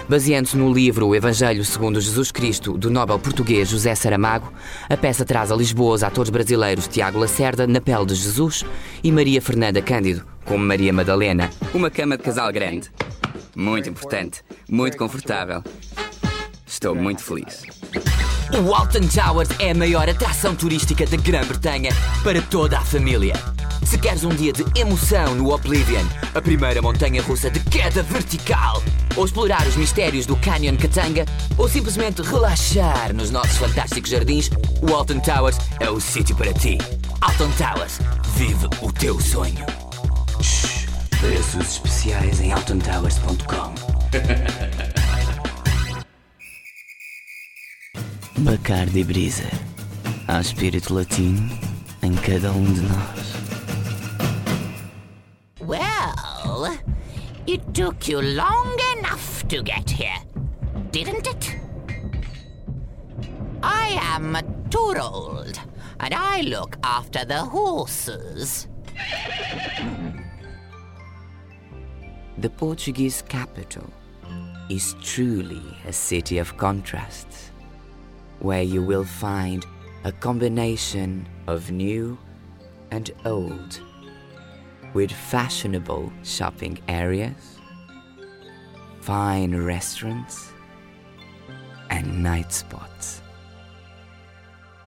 Baseando-se no livro O Evangelho segundo Jesus Cristo, do Nobel português José Saramago, a peça traz a Lisboa os atores brasileiros Tiago Lacerda, na pele de Jesus, e Maria Fernanda Cândido, como Maria Madalena. Uma cama de casal grande. Muito importante, muito confortável. Estou muito feliz. O Alton Towers é a maior atração turística da Grã-Bretanha para toda a família. Se queres um dia de emoção no Oblivion, a primeira montanha-russa de queda vertical, ou explorar os mistérios do Canyon Katanga, ou simplesmente relaxar nos nossos fantásticos jardins, o Alton Towers é o sítio para ti. Alton Towers, vive o teu sonho. Shhh, preços especiais em altontowers.com. Bacardi Brisa. Há espírito latino em cada um de nós. Well, it took you long enough to get here, didn't it? I am Thorold, and I look after the horses. The Portuguese capital is truly a city of contrasts, where you will find a combination of new and old, with fashionable shopping areas, fine restaurants, and night spots.